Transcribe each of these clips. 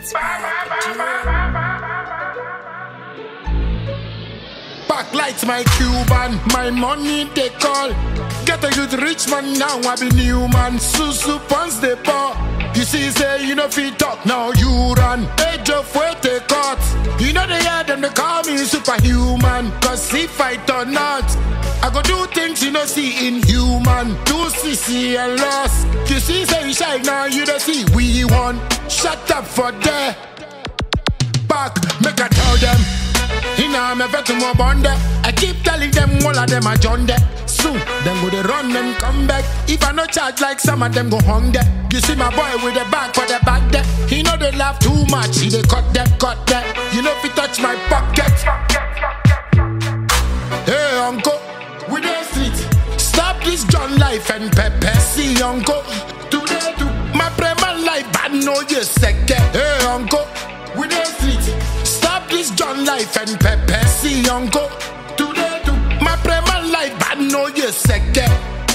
Backlight my Cuban, my money they call. Get a good rich man now, I be new man. Susu pons the bar. You see, say you know fit talk, now you run. Age of where they cut. You know they hear them, they call me superhuman. Cause if I turn not, I go do things you know see inhuman. Do CC and loss. You see, say you shine now, you don't see we won. Shut up for there. Back, make I tell them. I'm a veteran more bond. I keep telling them all of them are John there. Soon, them go they run and come back. If I no charge like some of them go hung there. You see my boy with the bag for the back there. He know they laugh too much, he they cut that. You know if you touch my pocket. Hey uncle, we the street. Stop this John life and Pepe. See uncle, today to my prema life, I know you second. Hey uncle, we the street. Stop this John life and Pepe. See uncle, today to my prema life, I know you second.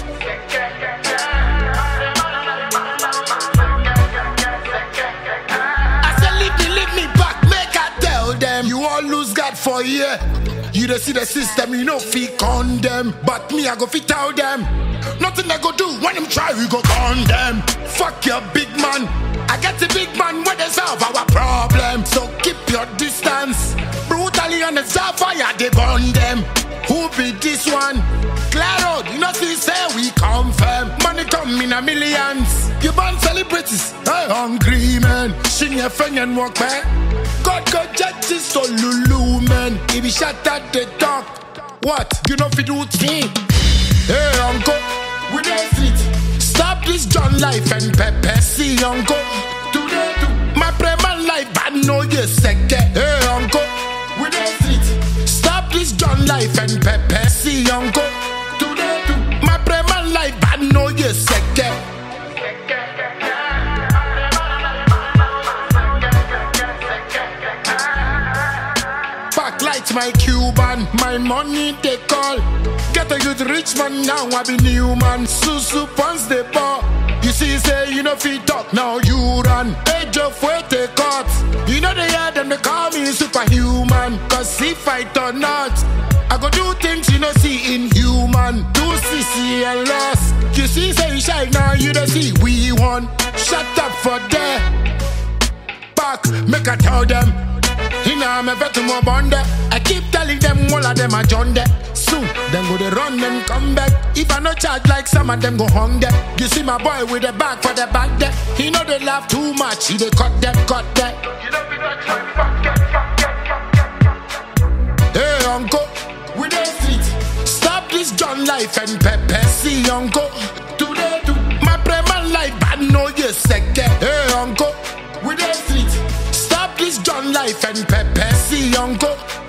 I said leave me back, make I tell them. You all lose God for a year. You don't see the system, you know fit condemn. But me I go fit tell them. Nothing they go do when them try, we go on them. Fuck your big man. I get the big man when they solve our problem. So keep your distance. Brutally on the fire, they burn them. Who be this one? Clear road, you know see say we confirm. Money come in a millions. You born celebrities, hey hungry man. Sing your friend and walk back. God go justice so Lulu man. If he shut at the top, what? You know fi do thing. Hey uncle, we the street. Stop this John life and Pepe. See uncle, today to my prema life, I know you second. Hey uncle, we the street. Stop this John life and Pepe. See uncle, today to my prema life, I know you second. Backlight my Cuban, my money they call. Get a good rich man now, I be new man. Susu pons the bar. You see, say you know fit talk, now you run. Age of where they cut. You know they hear them, they call me superhuman. Cause if I turn not, I go do things you know see inhuman. Do CC and loss. You see, say you shine now, you don't see we won. Shut up for there. Back, make I tell them. I'm a veteran more bond. I keep telling them all of them are John there. Soon, them go they run and come back. If I no charge like some of them go hung there. You see my boy with the bag for the back there. He know they laugh too much, he they cut that. You know we not try Hey uncle, we the street. Stop this John life and Pepe. See uncle, today to my prema life, I know you second. Hey uncle, we the street. Stop this John life and Pepe. See uncle,